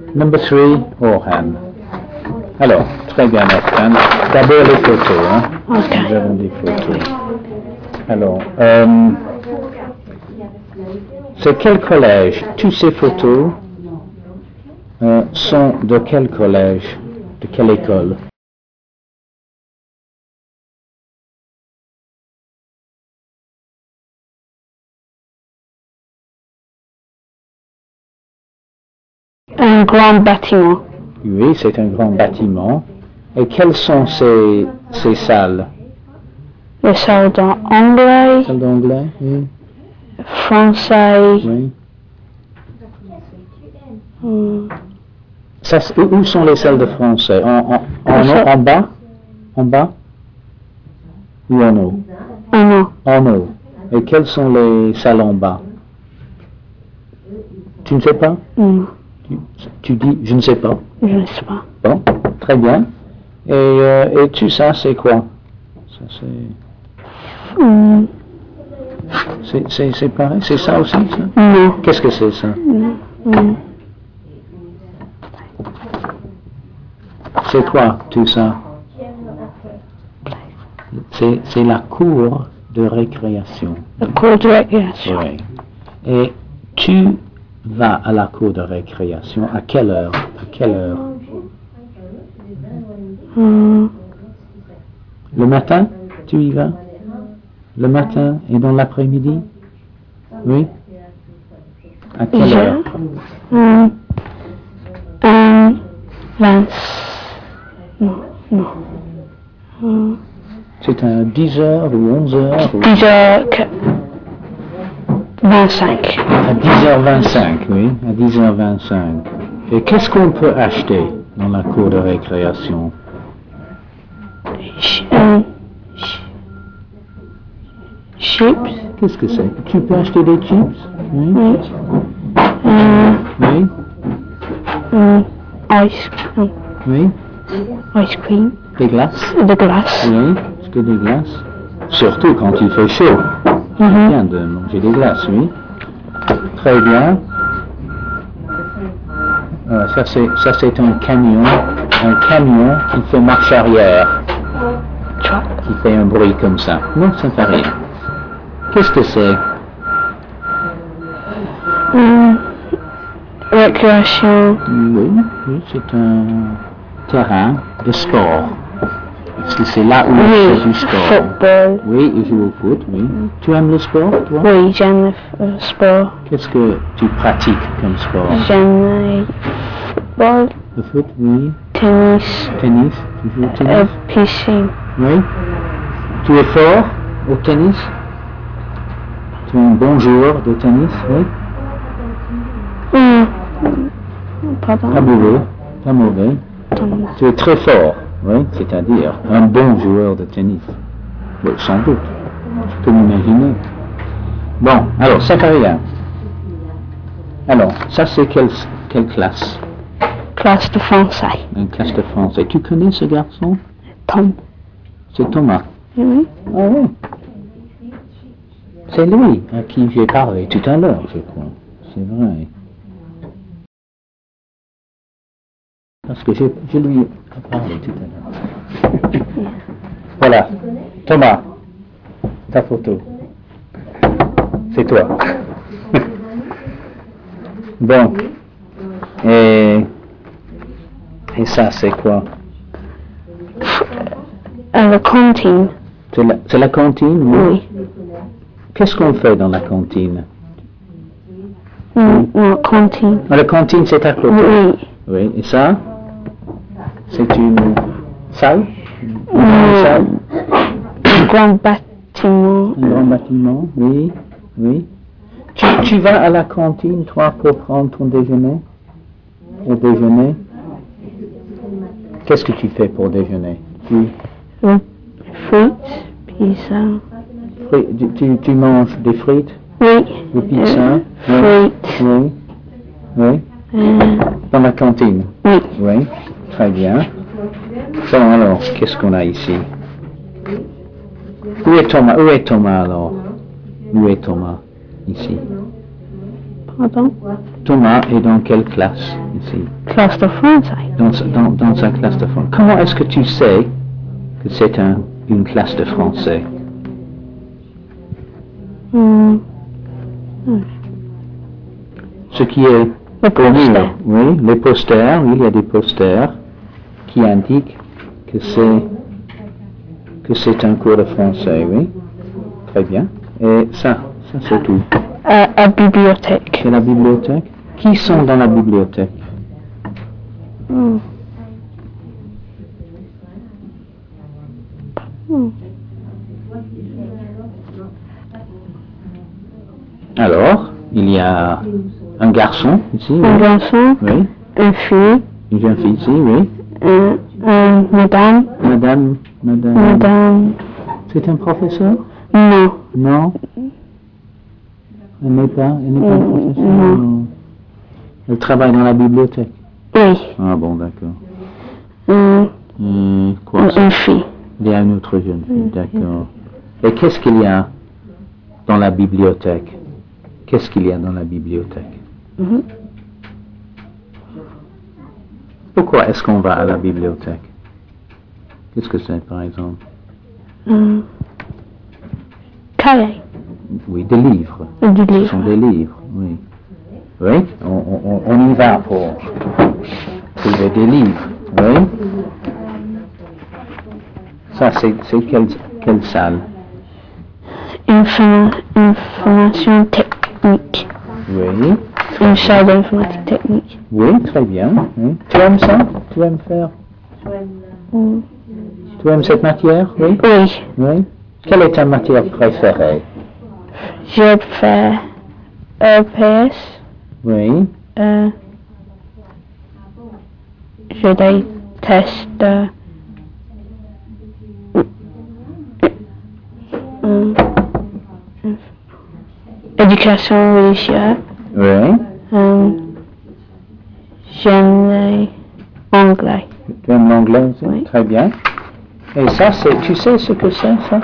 Number 3, Orhan. Alors, très bien, Orhan. D'abord les photos, hein. Ok. Nous avons des photos. Alors, c'est quel collège? Toutes ces photos sont de quel collège? De quelle école? Un grand bâtiment. Oui, c'est un grand bâtiment. Et quelles sont ces salles? Les salles d'anglais, Salles d'anglais? Oui. français. Oui. Hmm. Où sont les salles de français? En bas? En bas? Ou en haut? Non. En haut. Et quelles sont les salles en bas? Tu ne sais pas? Hmm. Tu dis, je ne sais pas. Je ne sais pas. Bon, très bien. Et tout ça, c'est quoi? Ça, Hmm. c'est pareil? C'est ça aussi, ça? Non. Qu'est-ce que c'est, ça? Hmm. C'est quoi, tout ça? C'est la cour de récréation. La cour de récréation. Oui. Et tu vas à la cour de récréation à quelle heure? À quelle heure? Hmm. Le matin, tu y vas? Le matin et dans l'après-midi? Oui? À quelle heure? Hmm. 20. Non. Non. Hmm. C'est à 10h ou 11h? 10h25. À 10h25, oui, à 10h25. Et qu'est-ce qu'on peut acheter dans la cour de récréation? Chips. Qu'est-ce que c'est? Tu peux acheter des chips? Oui. Oui. Oui. Ice cream. Oui. Ice cream. Des glaces? De glace. Oui. Est-ce que des glaces? Surtout quand il fait chaud. C'est bien de manger des glaces, oui. Très bien. Ça c'est un camion qui fait marche arrière, qui fait un bruit comme ça. Non, ça ne fait rien. Qu'est-ce que c'est? Récréation. Oui, c'est un terrain de sport. Parce que c'est là où il fait du sport. Football. Oui, il joue au foot, oui. Tu aimes le sport, toi? Oui, j'aime le sport. Qu'est-ce que tu pratiques comme sport? J'aime le football, Le foot, oui. tennis, Tennis, tu joues au tennis? piscine. Oui. Tu es fort au tennis? Tu es un bon joueur de tennis, oui? Pardon. Pas mauvais. Tu es très fort, oui, c'est-à-dire un bon joueur de tennis. Oui, sans doute. Je peux m'imaginer. Bon, alors, ça fait rien. Alors, ça c'est quelle classe? Classe de français. Une classe de français. Tu connais ce garçon? Tom. C'est Thomas. Oui. Ah oui. C'est lui à qui j'ai parlé tout à l'heure, je crois. C'est vrai. Parce que je lui ai parlé tout à l'heure. Voilà. Thomas, ta photo. C'est toi. Bon. Et ça, c'est quoi? La cantine. C'est la cantine? Oui. Qu'est-ce qu'on fait dans la cantine? La cantine. La cantine, c'est à côté. Oui. Oui. Et ça? C'est une salle? Un grand bâtiment. Un grand bâtiment, oui. Oui. Tu vas à la cantine, toi, pour prendre ton déjeuner? Au déjeuner? Qu'est-ce que tu fais pour déjeuner? Fruits, pizza. Tu manges des frites? Oui. Des pizzas? Frites. Oui. Oui. Dans la cantine? Oui. Oui. Très bien. Bon, alors, qu'est-ce qu'on a ici? Où est Thomas alors? Où est Thomas? Ici. Pardon? Thomas est dans quelle classe ici? Classe de français. Dans sa classe de français. Comment est-ce que tu sais que c'est une classe de français? Ce qui est Le poster. Oui, les posters, oui, il y a des posters qui indiquent que c'est un cours de français, oui. Très bien. Et ça c'est tout. À bibliothèque. C'est la bibliothèque. Qui sont dans la bibliothèque? Alors, il y a un garçon ici, Un oui. garçon, Oui. une fille, Une jeune fille ici, oui. madame, Madame. C'est un professeur? non, Non. Elle n'est pas un professeur? Non. Elle travaille dans la bibliothèque? oui, Ah bon, d'accord. Quoi ça? une fille. Il y a une autre jeune fille, d'accord. Et qu'est-ce qu'il y a dans la bibliothèque? Qu'est-ce qu'il y a dans la bibliothèque? Pourquoi est-ce qu'on va à la bibliothèque? Qu'est-ce que c'est, par exemple? Cahier. Oui, des livres. Du Ce livre. sont des livres, oui. Oui, on y va pour trouver des livres, oui. Ça, c'est quelle salle? Information technique. Oui. Une salle d'informatique technique. Oui, très bien. Oui. Tu aimes ça? Tu aimes faire? Tu aimes cette matière? Oui. Oui, Oui. Quelle est ta matière préférée? je fais EPS. Oui. Je déteste éducation religieuse. Oui. J'aime l'anglais. Tu aimes l'anglais aussi? Oui. Très bien. Et ça, tu sais ce que c'est, ça?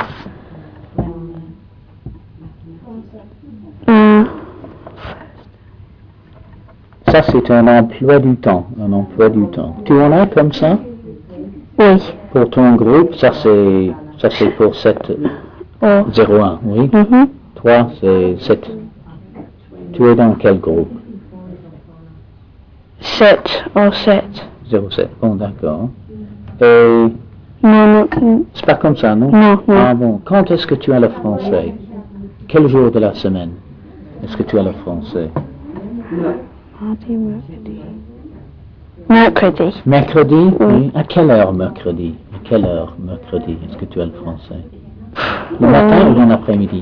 Ça, c'est un emploi du temps. Un emploi du temps. Tu en as comme ça? Oui. Pour ton groupe, ça c'est pour 701, oui. Toi, c'est 7. Tu es dans quel groupe? 7 ou 7. 07. Bon, d'accord. Et Non. c'est pas comme ça, non? Non. Ah bon. Quand est-ce que tu as le français? Quel jour de la semaine est-ce que tu as le français? Mardi, mercredi. Mercredi. Mercredi? Oui. À quelle heure mercredi? À quelle heure mercredi est-ce que tu as le français? Le matin ou l'après-midi?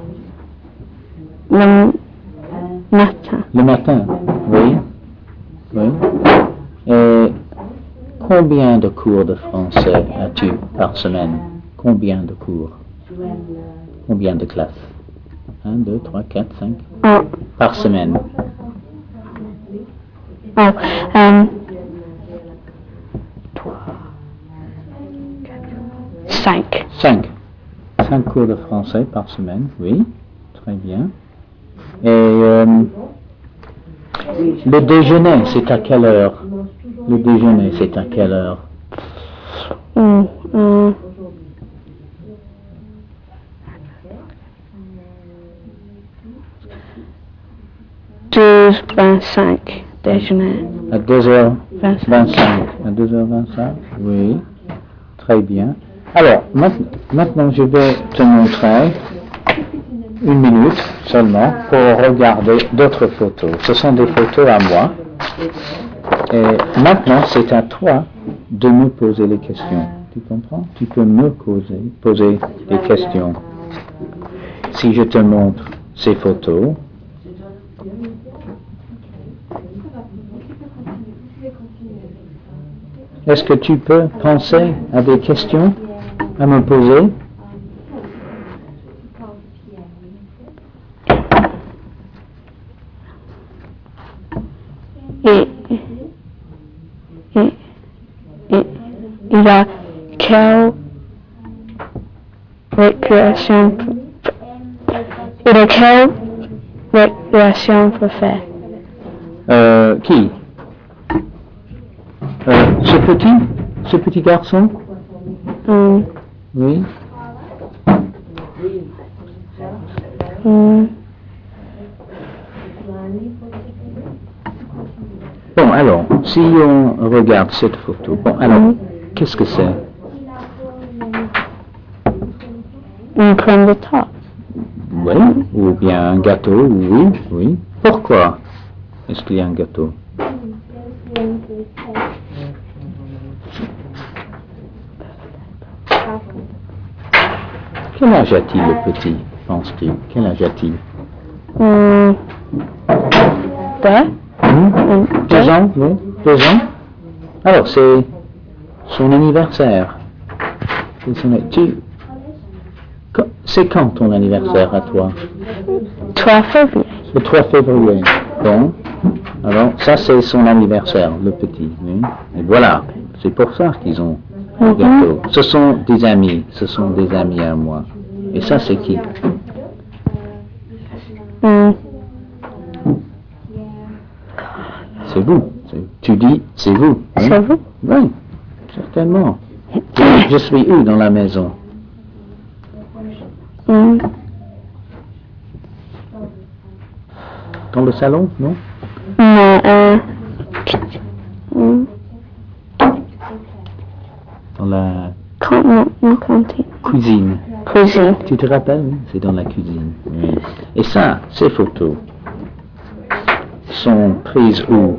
Le matin. Le matin, oui. Oui. Et combien de cours de français as-tu par semaine? Combien de cours? Combien de classes? 1, 2, 3, 4, 5? Par semaine. 5. 5. 5 cours de français par semaine, oui. Très bien. Et le déjeuner, c'est à quelle heure? Le déjeuner, c'est à quelle heure? 2h25 déjeuner. À 2h25. À 2h25, oui. Très bien. Alors, maintenant, je vais te montrer 1 minute seulement pour regarder d'autres photos. Ce sont des photos à moi. Et maintenant, c'est à toi de me poser les questions. Tu comprends? Tu peux me poser des questions. Si je te montre ces photos, est-ce que tu peux penser à des questions à me poser? Il a quelle récréation? Il a quelle Récréation pour faire. Qui ce petit garçon? Oui. Bon, alors, si on regarde cette photo, bon, alors, qu'est-ce que c'est? Une crème de tarte. Oui, ou bien un gâteau, oui, oui. Pourquoi est-ce qu'il y a un gâteau? Quel âge a-t-il le petit, penses-tu? Quel âge a-t-il? 2 ans, oui, 2 ans. Alors, c'est son anniversaire. C'est quand ton anniversaire à toi? 3 février. Le 3 février. Bon. Alors, ça c'est son anniversaire, le petit. Oui. Et voilà, c'est pour ça qu'ils ont le gâteau. Ce sont des amis à moi. Et ça c'est qui? C'est vous. Tu dis, c'est vous. Hein? C'est vous? Oui, certainement. Je suis où dans la maison? Dans le salon, non? Non, Dans la cantine. cuisine. Cuisine. Tu te rappelles? Oui, c'est dans la cuisine. Oui. Et ça, ces photos sont prises où?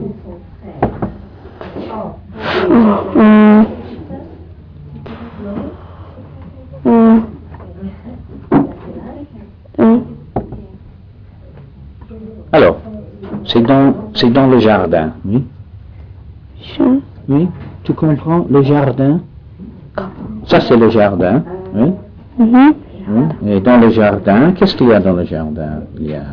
Alors, c'est dans le jardin, oui? Oui, tu comprends, le jardin? Ça c'est le jardin, oui? Oui. Et dans le jardin, qu'est-ce qu'il y a dans le jardin? Il y a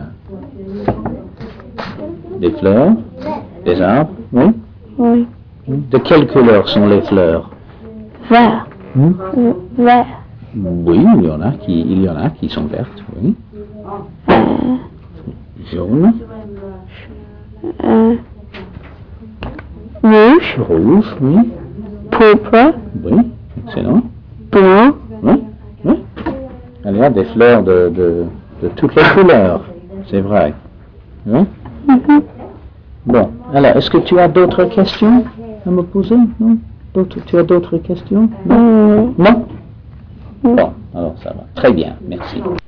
des fleurs, des arbres, oui? Oui. De quelle couleur sont les fleurs? Vert. Vert. Oui, il y en a qui sont vertes, oui. Jaune. Rouge. Rouge, oui. Pourpre. Oui, excellent. Blanc. Oui, oui. Il y a des fleurs de toutes les couleurs, c'est vrai. Oui? Bon, alors, est-ce que tu as d'autres questions à me poser? Non? Tu as d'autres questions? Non? Non? Bon, alors ça va. Très bien, merci.